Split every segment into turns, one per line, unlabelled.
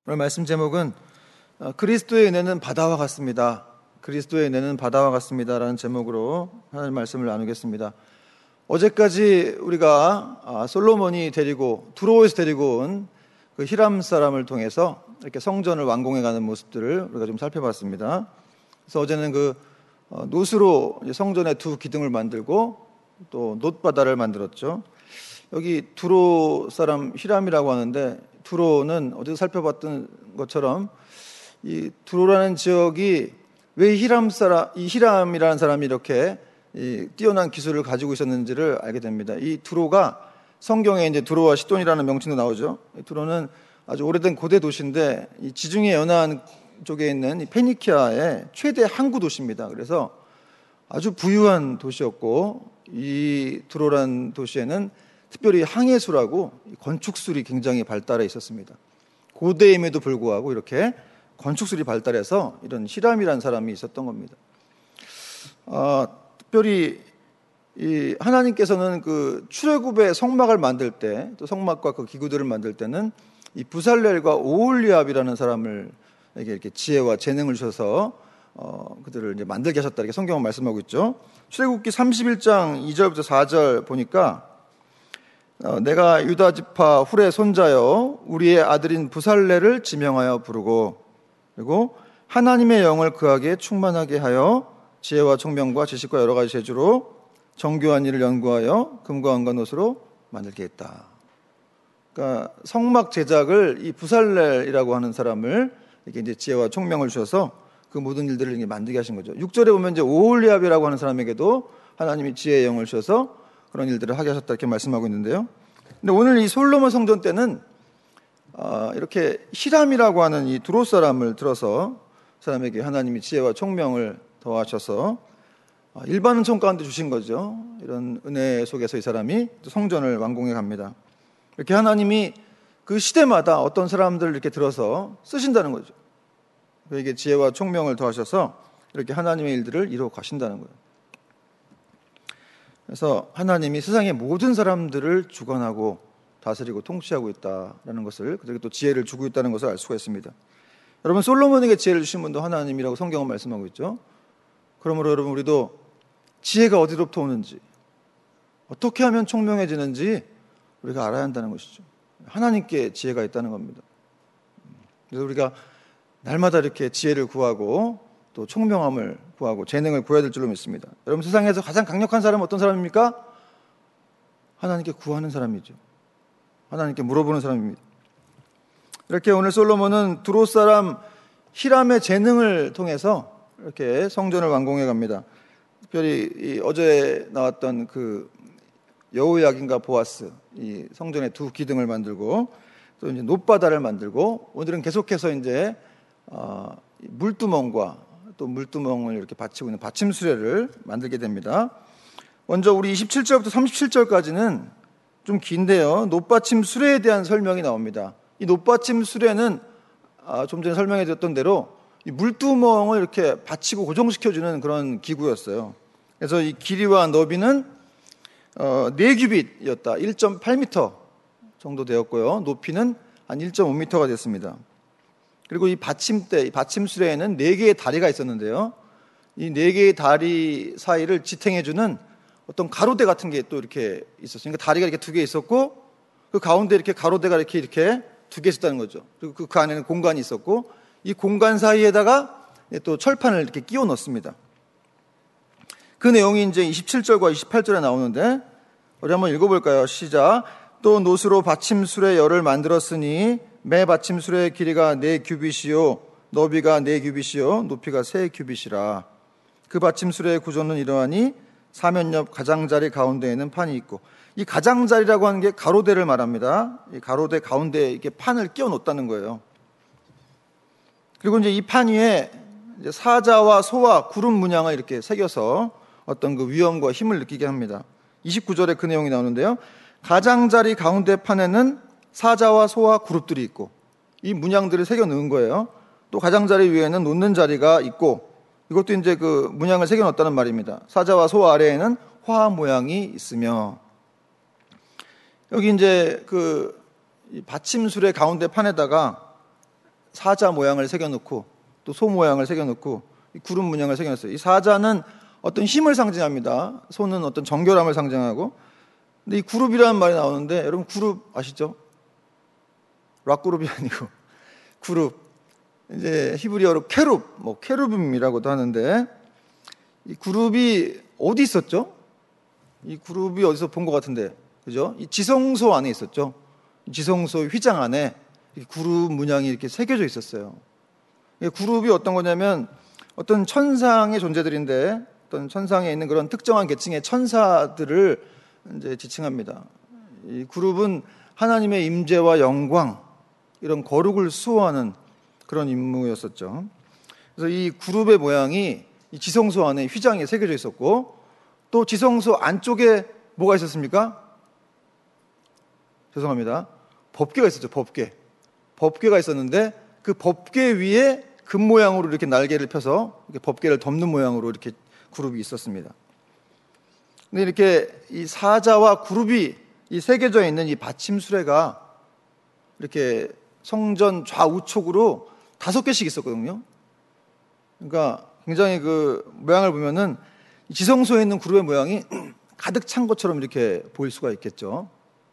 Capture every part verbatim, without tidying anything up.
오늘 말씀 제목은 그리스도의 은혜는 바다와 같습니다. 그리스도의 은혜는 바다와 같습니다 라는 제목으로 하나님 말씀을 나누겠습니다. 어제까지 우리가 솔로몬이 데리고 두로에서 데리고 온 그 히람 사람을 통해서 이렇게 성전을 완공해가는 모습들을 우리가 좀 살펴봤습니다. 그래서 어제는 그 놋으로 성전의 두 기둥을 만들고 또 놋바다를 만들었죠. 여기 두로 사람 히람이라고 하는데, 두로는 어제도 살펴봤던 것처럼 이 두로라는 지역이 왜 히람 사람, 이 히람이라는 사람이 이렇게 이 뛰어난 기술을 가지고 있었는지를 알게 됩니다. 이 두로가 성경에 이제 두로와 시돈이라는 명칭도 나오죠. 두로는 아주 오래된 고대 도시인데 이 지중해 연안 쪽에 있는 이 페니키아의 최대 항구 도시입니다. 그래서 아주 부유한 도시였고, 이 두로라는 도시에는 특별히 항해술하고 건축술이 굉장히 발달해 있었습니다. 고대임에도 불구하고 이렇게 건축술이 발달해서 이런 히람이라는 사람이 있었던 겁니다. 아, 특별히 이 하나님께서는 그 출애굽의 성막을 만들 때, 또 성막과 그 기구들을 만들 때는 이 부살렐과 오홀리압이라는 사람을 이렇게, 이렇게 지혜와 재능을 주셔서 어, 그들을 이제 만들게 하셨다, 이렇게 성경은 말씀하고 있죠. 출애굽기 삼십일 장 이 절부터 사 절 보니까 어, 내가 유다 지파 훌의 손자여 우리의 아들인 부살렐을 지명하여 부르고, 그리고 하나님의 영을 그에게 충만하게 하여 지혜와 총명과 지식과 여러 가지 재주로 정교한 일을 연구하여 금과 은과 놋으로 만들게 했다. 그러니까 성막 제작을 이 부살렐이라고 하는 사람을 이렇게 이제 지혜와 총명을 주셔서 그 모든 일들을 이렇게 만들게 하신 거죠. 육 절에 보면 이제 오홀리압이라고 하는 사람에게도 하나님이 지혜의 영을 주셔서 그런 일들을 하게 하셨다, 이렇게 말씀하고 있는데요. 근데 오늘 이 솔로몬 성전 때는 어, 이렇게 히람이라고 하는 이 두로 사람을 들어서 사람에게 하나님이 지혜와 총명을 더하셔서 일반 은총 가운데 주신 거죠. 이런 은혜 속에서 이 사람이 성전을 완공해 갑니다. 이렇게 하나님이 그 시대마다 어떤 사람들을 이렇게 들어서 쓰신다는 거죠. 그에게 지혜와 총명을 더하셔서 이렇게 하나님의 일들을 이루어 가신다는 거예요. 그래서 하나님이 세상의 모든 사람들을 주관하고 다스리고 통치하고 있다는 것을, 그들에게 또 지혜를 주고 있다는 것을 알 수가 있습니다. 여러분, 솔로몬에게 지혜를 주신 분도 하나님이라고 성경은 말씀하고 있죠. 그러므로 여러분, 우리도 지혜가 어디로부터 오는지, 어떻게 하면 총명해지는지 우리가 알아야 한다는 것이죠. 하나님께 지혜가 있다는 겁니다. 그래서 우리가 날마다 이렇게 지혜를 구하고 또 총명함을 구하고 재능을 구해야 될 줄로 믿습니다. 여러분, 세상에서 가장 강력한 사람은 어떤 사람입니까? 하나님께 구하는 사람이죠. 하나님께 물어보는 사람입니다. 이렇게 오늘 솔로몬은 두로 사람 히람의 재능을 통해서 이렇게 성전을 완공해 갑니다. 특별히 이 어제 나왔던 그 여호야긴과 보아스, 이 성전의 두 기둥을 만들고 또 이제 놋바다를 만들고, 오늘은 계속해서 이제 어, 물두멍과 또 물두멍을 이렇게 받치고 있는 받침 수레를 만들게 됩니다. 먼저 우리 이십칠 절부터 삼십칠 절까지는 좀 긴데요, 놋받침 수레에 대한 설명이 나옵니다. 이 놋받침 수레는 아, 좀 전에 설명해 드렸던 대로 이 물두멍을 이렇게 받치고 고정시켜주는 그런 기구였어요. 그래서 이 길이와 너비는 어, 네 규빗이었다. 일 점 팔 미터 정도 되었고요. 높이는 한 일 점 오 미터가 됐습니다. 그리고 이 받침대, 이 받침 수레에는 네 개의 다리가 있었는데요. 이 네 개의 다리 사이를 지탱해주는 어떤 가로대 같은 게 또 이렇게 있었어요. 그러니까 다리가 이렇게 두 개 있었고, 그 가운데 이렇게 가로대가 이렇게 이렇게 두 개 있었다는 거죠. 그리고 그, 그 안에는 공간이 있었고, 이 공간 사이에다가 또 철판을 이렇게 끼워 넣습니다. 그 내용이 이제 이십칠 절과 이십팔 절에 나오는데, 우리 한번 읽어볼까요? 시작. 또 놋으로 받침술의 열을 만들었으니 매 받침술의 길이가 네 규빗이요 너비가 네 규빗이요 높이가 세 규빗이라. 그 받침술의 구조는 이러하니 사면 옆 가장자리 가운데에는 판이 있고, 이 가장자리라고 하는 게 가로대를 말합니다. 이 가로대 가운데에 이렇게 판을 끼워 놓았다는 거예요. 그리고 이제 이 판 위에 이제 사자와 소와 구름 문양을 이렇게 새겨서 어떤 그 위엄과 힘을 느끼게 합니다. 이십구 절에 그 내용이 나오는데요. 가장자리 가운데 판에는 사자와 소와 그룹들이 있고, 이 문양들을 새겨 넣은 거예요. 또 가장자리 위에는 놓는 자리가 있고, 이것도 이제 그 문양을 새겨 넣었다는 말입니다. 사자와 소 아래에는 화 모양이 있으며, 여기 이제 그 받침술의 가운데 판에다가 사자 모양을 새겨놓고 또 소 모양을 새겨놓고 이 구름 문양을 새겨놨어요. 이 사자는 어떤 힘을 상징합니다. 소는 어떤 정결함을 상징하고. 근데 이 그룹이라는 말이 나오는데 여러분 그룹 아시죠? 락 그룹이 아니고 그룹. 이제 히브리어로 케룹, 뭐 케루빔이라고도 하는데 이 그룹이 어디 있었죠? 이 그룹이 어디서 본 것 같은데, 그죠? 이 지성소 안에 있었죠. 이 지성소 휘장 안에 이 그룹 문양이 이렇게 새겨져 있었어요. 이 그룹이 어떤 거냐면 어떤 천상의 존재들인데 어떤 천상에 있는 그런 특정한 계층의 천사들을 이제 지칭합니다. 이 그룹은 하나님의 임재와 영광, 이런 거룩을 수호하는 그런 임무였었죠. 그래서 이 그룹의 모양이 이 지성소 안에 휘장에 새겨져 있었고, 또 지성소 안쪽에 뭐가 있었습니까? 죄송합니다. 법궤가 있었죠. 법궤. 법궤가 있었는데 그 법궤 위에 금 모양으로 이렇게 날개를 펴서 이렇게 법궤를 덮는 모양으로 이렇게 그룹이 있었습니다. 근데 이렇게 이 사자와 그룹이 이 새겨져 있는 이 받침 수레가 이렇게 성전 좌우측으로 다섯 개씩 있었거든요. 그러니까 굉장히 그 모양을 보면은 지성소에 있는 그룹의 모양이 가득 찬 것처럼 이렇게 보일 수가 있겠죠.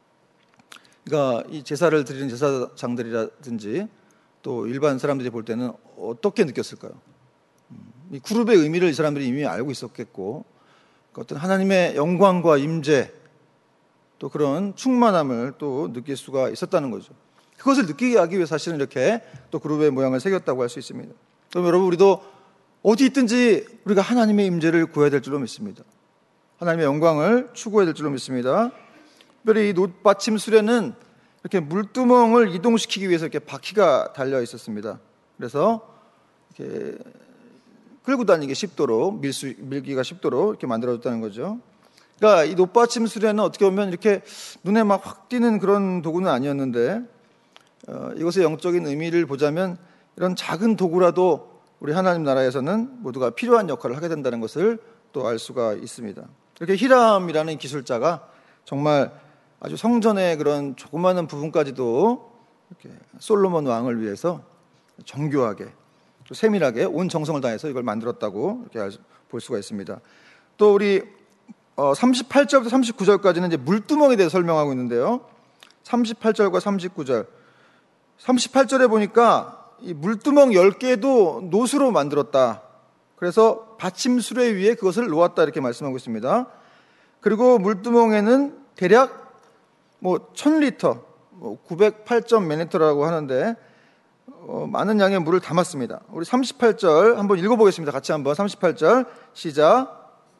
그러니까 이 제사를 드리는 제사장들이라든지 또 일반 사람들이 볼 때는 어떻게 느꼈을까요? 이 그룹의 의미를 이 사람들이 이미 알고 있었겠고, 어떤 하나님의 영광과 임재, 또 그런 충만함을 또 느낄 수가 있었다는 거죠. 그것을 느끼게 하기 위해 사실은 이렇게 또 그룹의 모양을 새겼다고 할 수 있습니다. 그럼 여러분, 우리도 어디 있든지 우리가 하나님의 임재를 구해야 될 줄로 믿습니다. 하나님의 영광을 추구해야 될 줄로 믿습니다. 특별히 이 놋받침 수레는 이렇게 물두멍을 이동시키기 위해서 이렇게 바퀴가 달려 있었습니다. 그래서 이렇게 끌고 다니기 쉽도록, 밀수, 밀기가 쉽도록 이렇게 만들어졌다는 거죠. 그러니까 이 놋받침 수레는 어떻게 보면 이렇게 눈에 막 확 띄는 그런 도구는 아니었는데, 어, 이것의 영적인 의미를 보자면 이런 작은 도구라도 우리 하나님 나라에서는 모두가 필요한 역할을 하게 된다는 것을 또 알 수가 있습니다. 이렇게 히람이라는 기술자가 정말 아주 성전의 그런 조그마한 부분까지도 이렇게 솔로몬 왕을 위해서 정교하게, 또 세밀하게 온 정성을 다해서 이걸 만들었다고 이렇게 볼 수가 있습니다. 또 우리 삼십팔 절부터 삼십구 절까지는 이제 물두멍에 대해서 설명하고 있는데요. 삼십팔 절과 삼십구 절. 삼십팔 절에 보니까 이 물두멍 열 개도 놋으로 만들었다. 그래서 받침 수레 위에 그것을 놓았다 이렇게 말씀하고 있습니다. 그리고 물두멍에는 대략 뭐 천 리터, 뭐 구백팔 점 몇 리터라고 하는데 어, 많은 양의 물을 담았습니다. 우리 삼십팔 절 한번 읽어보겠습니다. 같이 한번 삼십팔 절 시작.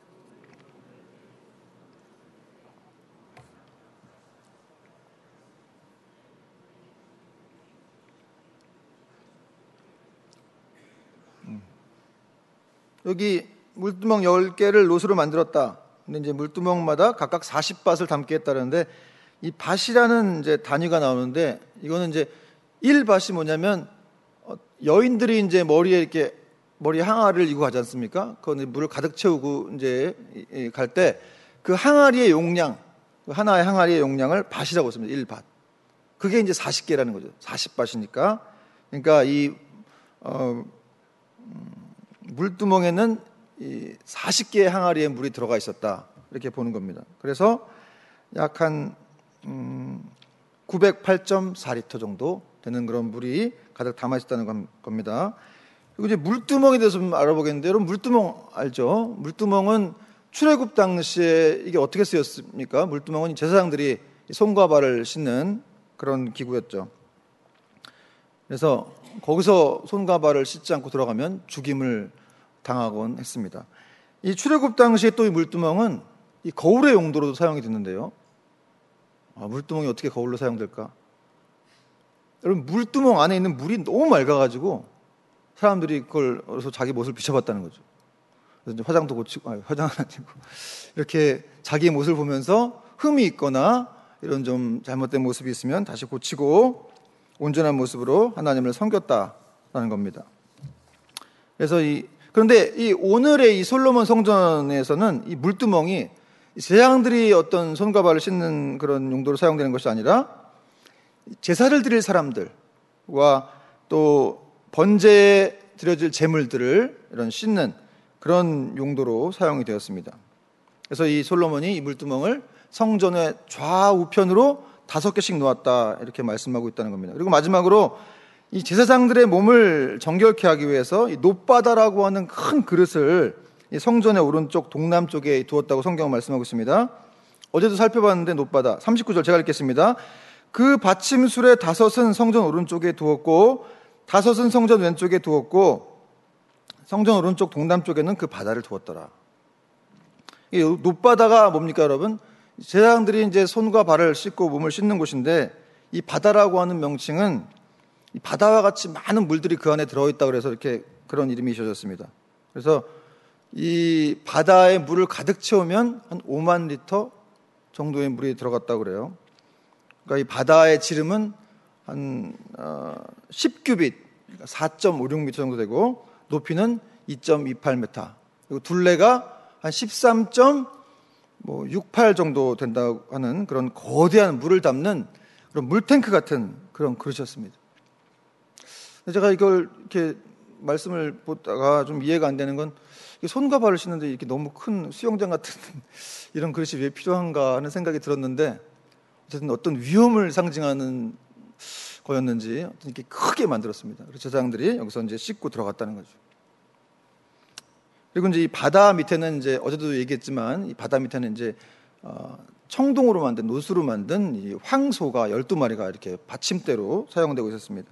여기 물두멍 열 개를 놋으로 만들었다. 근데 이제 물두멍마다 각각 사십 밭을 담게 했다는데, 이 밭이라는 이제 단위가 나오는데, 이거는 이제 일 밭이 뭐냐면 여인들이 이제 머리에 이렇게 머리 항아리를 이고 가지 않습니까? 그건 물을 가득 채우고 이제 갈 때 그 항아리의 용량, 하나의 항아리의 용량을 밭이라고 했습니다. 일 밭. 그게 이제 사십 개라는 거죠. 사십 밭이니까. 그러니까 이 어, 물두멍에는 이 사십 개의 항아리에 물이 들어가 있었다. 이렇게 보는 겁니다. 그래서 약 한 음, 구백팔 점 사 리터 정도 되는 그런 물이 가득 담아 있었다는 겁니다. 그리고 이제 물두멍에 대해서 좀 알아보겠는데, 여러분 물두멍 알죠? 물두멍은 출애굽 당시에 이게 어떻게 쓰였습니까? 물두멍은 제사장들이 손과 발을 씻는 그런 기구였죠. 그래서 거기서 손과 발을 씻지 않고 들어가면 죽임을 당하곤 했습니다. 이 출애굽 당시에 또 이 물두멍은 이 거울의 용도로도 사용이 됐는데요. 아, 물두멍이 어떻게 거울로 사용될까? 여러분, 물두멍 안에 있는 물이 너무 맑아가지고 사람들이 그걸 어디서 자기 모습을 비춰봤다는 거죠. 그래서 이제 화장도 고치고, 아니, 화장은 아니고 이렇게 자기 모습을 보면서 흠이 있거나 이런 좀 잘못된 모습이 있으면 다시 고치고 온전한 모습으로 하나님을 섬겼다라는 겁니다. 그래서 이 그런데 이 오늘의 이 솔로몬 성전에서는 이 물두멍이 제사장들이 어떤 손과 발을 씻는 그런 용도로 사용되는 것이 아니라 제사를 드릴 사람들과 또 번제에 드려질 제물들을 이런 씻는 그런 용도로 사용이 되었습니다. 그래서 이 솔로몬이 이 물두멍을 성전의 좌우편으로 다섯 개씩 놓았다 이렇게 말씀하고 있다는 겁니다. 그리고 마지막으로 이 제사장들의 몸을 정결케 하기 위해서 이 놋바다라고 하는 큰 그릇을 이 성전의 오른쪽 동남쪽에 두었다고 성경은 말씀하고 있습니다. 어제도 살펴봤는데 놋바다 삼십구 절 제가 읽겠습니다. 그 받침술의 다섯은 성전 오른쪽에 두었고 다섯은 성전 왼쪽에 두었고 성전 오른쪽 동남쪽에는 그 바다를 두었더라. 이 놋바다가 뭡니까 여러분? 제사장들이 이제 손과 발을 씻고 몸을 씻는 곳인데 이 바다라고 하는 명칭은 이 바다와 같이 많은 물들이 그 안에 들어있다 그래서 이렇게 그런 이름이 지어졌습니다. 그래서 이 바다에 물을 가득 채우면 한 오만 리터 정도의 물이 들어갔다고 그래요. 그러니까 이 바다의 지름은 한 십 규빗, 그러니까 사 점 오육 미터 정도 되고 높이는 이 점 이팔 미터, 그리고 둘레가 한 십삼 점 육팔 정도 된다고 하는 그런 거대한 물을 담는 그런 물탱크 같은 그런 그릇이었습니다. 제가 이걸 이렇게 말씀을 보다가 좀 이해가 안 되는 건 손과 발을 씻는데 이렇게 너무 큰 수영장 같은 이런 그릇이 왜 필요한가 하는 생각이 들었는데 어쨌든 어떤 위험을 상징하는 거였는지 이렇게 크게 만들었습니다. 그래서 제사장들이 여기서 이제 씻고 들어갔다는 거죠. 그리고 이제 이 바다 밑에는 이제 어제도 얘기했지만 이 바다 밑에는 이제 청동으로 만든 노수로 만든 이 황소가 열두 마리가 이렇게 받침대로 사용되고 있었습니다.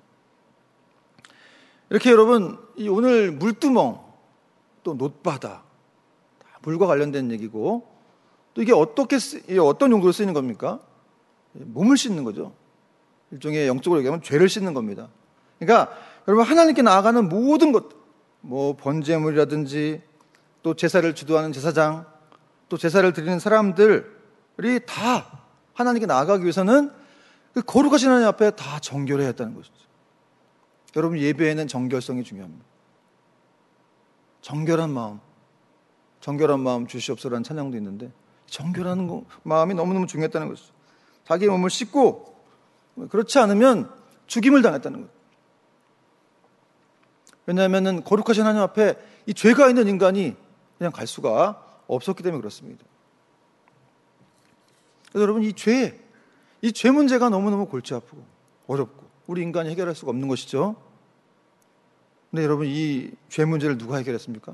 이렇게 여러분 이 오늘 물두멍 또 놋바다 물과 관련된 얘기고 또 이게 어떻게 쓰, 어떤 용도로 쓰이는 겁니까? 몸을 씻는 거죠. 일종의 영적으로 얘기하면 죄를 씻는 겁니다. 그러니까 여러분 하나님께 나아가는 모든 것, 뭐 번제물이라든지 또 제사를 주도하는 제사장, 또 제사를 드리는 사람들이 다 하나님께 나아가기 위해서는 그 거룩하신 하나님 앞에 다 정결해야 했다는 것이죠. 여러분 예배에는 정결성이 중요합니다. 정결한 마음, 정결한 마음 주시옵소서라는 찬양도 있는데 정결한 거, 마음이 너무너무 중요했다는 것이죠. 자기의 몸을 씻고 그렇지 않으면 죽임을 당했다는 거예요. 왜냐하면 거룩하신 하나님 앞에 이 죄가 있는 인간이 그냥 갈 수가 없었기 때문에 그렇습니다. 그래서 여러분 이 죄, 이 죄 문제가 너무너무 골치 아프고 어렵고 우리 인간이 해결할 수가 없는 것이죠. 근데 여러분 이 죄 문제를 누가 해결했습니까?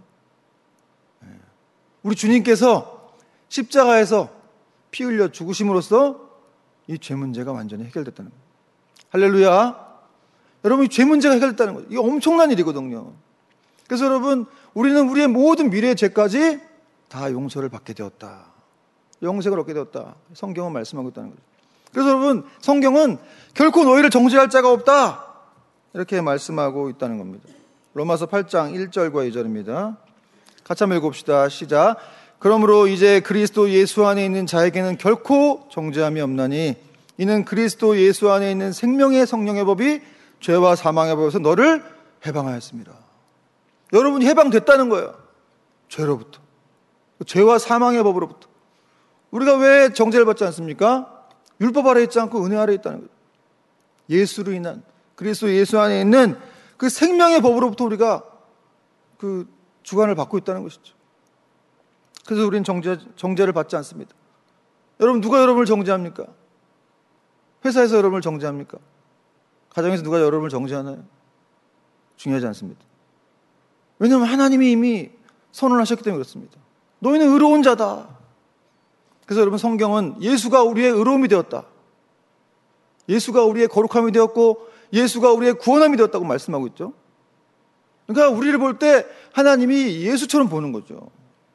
우리 주님께서 십자가에서 피 흘려 죽으심으로써 이 죄 문제가 완전히 해결됐다는 거예요. 할렐루야. 여러분 이 죄 문제가 해결됐다는 거예요. 이게 엄청난 일이거든요. 그래서 여러분 우리는 우리의 모든 미래의 죄까지 다 용서를 받게 되었다. 영생을 얻게 되었다. 성경은 말씀하고 있다는 거죠. 그래서 여러분 성경은 결코 너희를 정죄할 자가 없다. 이렇게 말씀하고 있다는 겁니다. 로마서 팔 장 일 절과 이 절입니다. 같이 한번 읽읍시다. 시작. 그러므로 이제 그리스도 예수 안에 있는 자에게는 결코 정죄함이 없나니 이는 그리스도 예수 안에 있는 생명의 성령의 법이 죄와 사망의 법에서 너를 해방하였습니다. 여러분이 해방됐다는 거예요. 죄로부터. 죄와 사망의 법으로부터. 우리가 왜 정죄를 받지 않습니까? 율법 아래 있지 않고 은혜 아래 있다는 거예요. 예수로 인한 그리스도 예수 안에 있는 그 생명의 법으로부터 우리가 그 주관을 받고 있다는 것이죠. 그래서 우리는 정죄, 정죄를 받지 않습니다. 여러분 누가 여러분을 정죄합니까? 회사에서 여러분을 정죄합니까? 가정에서 누가 여러분을 정죄하나요? 중요하지 않습니다. 왜냐하면 하나님이 이미 선언하셨기 때문에 그렇습니다. 너희는 의로운 자다. 그래서 여러분 성경은 예수가 우리의 의로움이 되었다. 예수가 우리의 거룩함이 되었고 예수가 우리의 구원함이 되었다고 말씀하고 있죠. 그러니까 우리를 볼 때 하나님이 예수처럼 보는 거죠.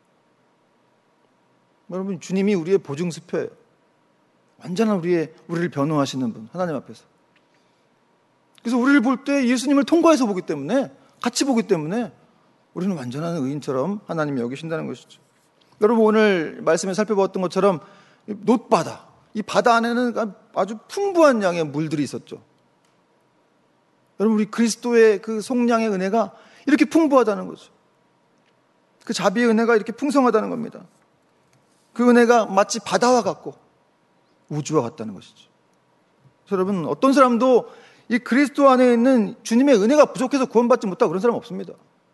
여러분 주님이 우리의 보증수표예요. 완전한 우리의 우리를 변호하시는 분 하나님 앞에서. 그래서 우리를 볼 때 예수님을 통과해서 보기 때문에 같이 보기 때문에 우리는 완전한 의인처럼 하나님이 여기신다는 것이죠. 여러분 오늘 말씀에 살펴봤던 것처럼 놋바다, 이 바다 안에는 아주 풍부한 양의 물들이 있었죠. 여러분 우리 그리스도의 그 속량의 은혜가 이렇게 풍부하다는 거죠. 그 자비의 은혜가 이렇게 풍성하다는 겁니다. 그 은혜가 마치 바다와 같고 우주와 같다는 것이죠. 그래서 여러분 어떤 사람도 이 그리스도 안에 있는 주님의 은혜가 부족해서 구원받지 못하고 그런 사람 없습니다.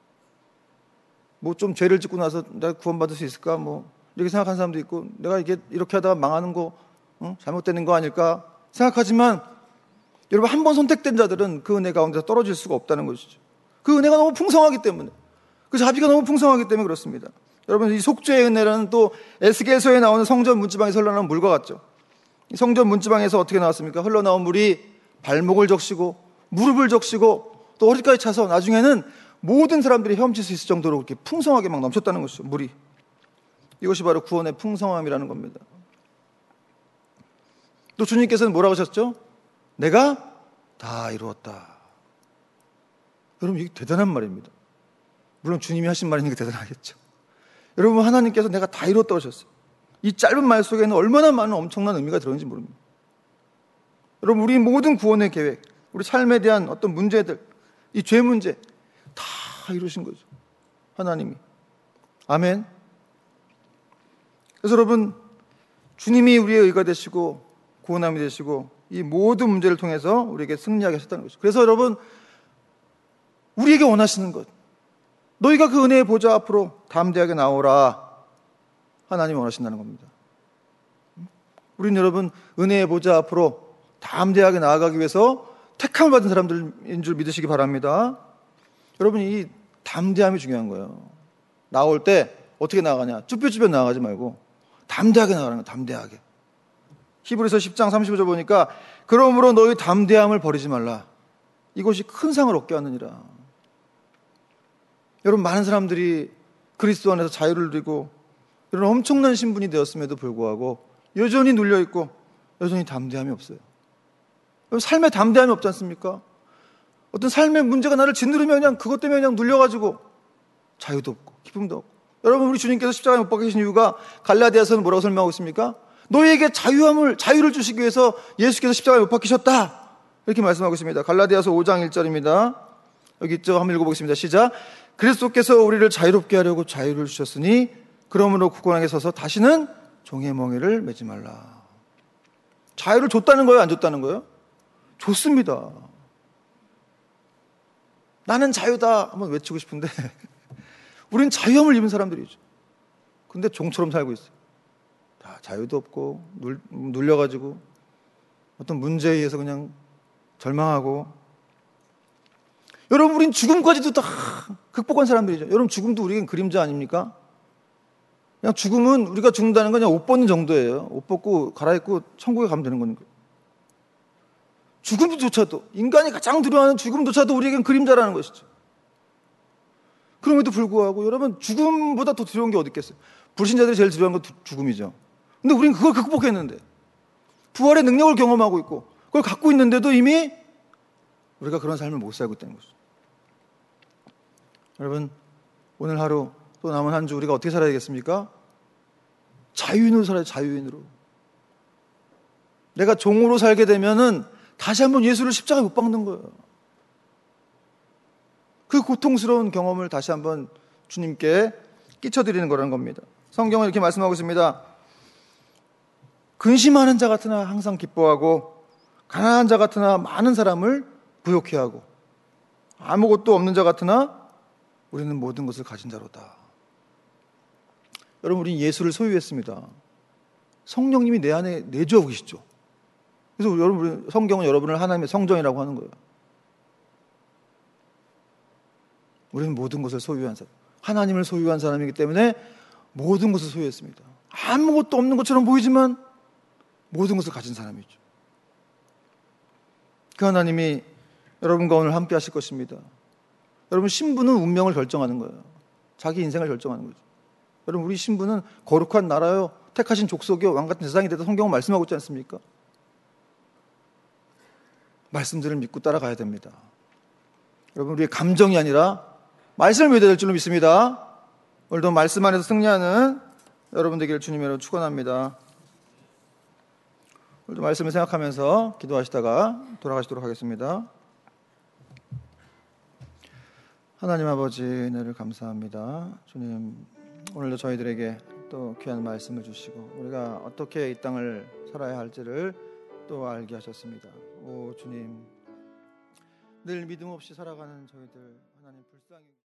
뭐 좀 죄를 짓고 나서 내가 구원받을 수 있을까? 뭐 이렇게 생각하는 사람도 있고, 내가 이게 이렇게 하다가 망하는 거, 어? 잘못되는 거 아닐까 생각하지만, 여러분, 한 번 선택된 자들은 그 은혜 가운데서 떨어질 수가 없다는 것이죠. 그 은혜가 너무 풍성하기 때문에, 그 자비가 너무 풍성하기 때문에 그렇습니다. 여러분, 이 속죄의 은혜는 또 에스겔서에 나오는 성전 문지방에서 흘러나온 물과 같죠. 이 성전 문지방에서 어떻게 나왔습니까? 흘러나온 물이 발목을 적시고 무릎을 적시고 또 허리까지 차서 나중에는 모든 사람들이 헤엄칠 수 있을 정도로 그렇게 풍성하게 막 넘쳤다는 것이죠. 물이. 이것이 바로 구원의 풍성함이라는 겁니다. 또 주님께서는 뭐라고 하셨죠? 내가 다 이루었다. 여러분, 이게 대단한 말입니다. 물론 주님이 하신 말이니까 대단하겠죠. 여러분, 하나님께서 내가 다 이루었다고 하셨어요. 이 짧은 말 속에는 얼마나 많은 엄청난 의미가 들어있는지 모릅니다. 여러분, 우리 모든 구원의 계획, 우리 삶에 대한 어떤 문제들, 이 죄 문제 다 이루신 거죠. 하나님이. 아멘. 그래서 여러분, 주님이 우리의 의가 되시고 구원함이 되시고 이 모든 문제를 통해서 우리에게 승리하게 하셨다는 것이죠. 그래서 여러분, 우리에게 원하시는 것, 너희가 그 은혜의 보좌 앞으로 담대하게 나오라, 하나님이 원하신다는 겁니다. 우리는 여러분, 은혜의 보좌 앞으로 담대하게 나아가기 위해서 택함을 받은 사람들인 줄 믿으시기 바랍니다. 여러분, 이 담대함이 중요한 거예요. 나올 때 어떻게 나아가냐? 쭈뼛쭈뼛 나아가지 말고 담대하게 나가는 거예요. 담대하게. 히브리서 십 장 삼십오 절 보니까 그러므로 너희 담대함을 버리지 말라. 이것이 큰 상을 얻게 하느니라. 여러분, 많은 사람들이 그리스도 안에서 자유를 누리고 이런 엄청난 신분이 되었음에도 불구하고 여전히 눌려있고 여전히 담대함이 없어요. 삶에 담대함이 없지 않습니까? 어떤 삶의 문제가 나를 짓누르면 그냥 그것 때문에 그냥 눌려가지고 자유도 없고 기쁨도 없고. 여러분, 우리 주님께서 십자가에 못 박히신 이유가 갈라디아서는 뭐라고 설명하고 있습니까? 너희에게 자유함을, 자유를 주시기 위해서 예수께서 십자가에 못 박히셨다, 이렇게 말씀하고 있습니다. 갈라디아서 오 장 일 절입니다. 여기 있죠? 한번 읽어보겠습니다. 시작. 그리스도께서 우리를 자유롭게 하려고 자유를 주셨으니 그러므로 국권하게 서서 다시는 종의 멍에를 매지 말라. 자유를 줬다는 거예요? 안 줬다는 거예요? 줬습니다. 나는 자유다 한번 외치고 싶은데 우린 자유함을 입은 사람들이죠. 근데 종처럼 살고 있어요. 다 자유도 없고 눌, 눌려가지고 어떤 문제에 의해서 그냥 절망하고. 여러분, 우린 죽음까지도 다 극복한 사람들이죠. 여러분, 죽음도 우리에겐 그림자 아닙니까? 그냥 죽음은, 우리가 죽는다는 건 그냥 옷 벗는 정도예요. 옷 벗고 갈아입고 천국에 가면 되는 거니까. 죽음조차도, 인간이 가장 두려워하는 죽음조차도 우리에겐 그림자라는 것이죠. 그럼에도 불구하고 여러분, 죽음보다 더 두려운 게 어디 있겠어요? 불신자들이 제일 두려운 건 죽음이죠. 근데 우리는 그걸 극복했는데, 부활의 능력을 경험하고 있고 그걸 갖고 있는데도 이미 우리가 그런 삶을 못 살고 있다는 것이죠. 여러분, 오늘 하루 또 남은 한 주 우리가 어떻게 살아야 되겠습니까? 자유인으로 살아야 돼요. 자유인으로. 내가 종으로 살게 되면은 다시 한번 예수를 십자가에 못 박는 거예요. 그 고통스러운 경험을 다시 한번 주님께 끼쳐드리는 거라는 겁니다. 성경은 이렇게 말씀하고 있습니다. 근심하는 자 같으나 항상 기뻐하고 가난한 자 같으나 많은 사람을 부욕해 하고 아무것도 없는 자 같으나 우리는 모든 것을 가진 자로다. 여러분, 우리는 예수를 소유했습니다. 성령님이 내 안에 내주하고 계시죠. 그래서 여러분, 성경은 여러분을 하나님의 성전이라고 하는 거예요. 우리는 모든 것을 소유한 사람, 하나님을 소유한 사람이기 때문에 모든 것을 소유했습니다. 아무것도 없는 것처럼 보이지만 모든 것을 가진 사람이죠. 그 하나님이 여러분과 오늘 함께 하실 것입니다. 여러분, 신부는 운명을 결정하는 거예요. 자기 인생을 결정하는 거죠. 여러분, 우리 신부는 거룩한 나라요, 택하신 족속이요, 왕같은 세상이 되다 성경은 말씀하고 있지 않습니까? 말씀들을 믿고 따라가야 됩니다. 여러분, 우리의 감정이 아니라 말씀을 믿어야 될 줄로 믿습니다. 오늘도 말씀 안에서 승리하는 여러분 되기를 주님으로 축원합니다. 오늘도 말씀을 생각하면서 기도하시다가 돌아가시도록 하겠습니다. 하나님 아버지, 은혜를 감사합니다. 주님, 오늘도 저희들에게 또 귀한 말씀을 주시고 우리가 어떻게 이 땅을 살아야 할지를 또 알게 하셨습니다. 오 주님, 늘 믿음 없이 살아가는 저희들 하나님 불쌍히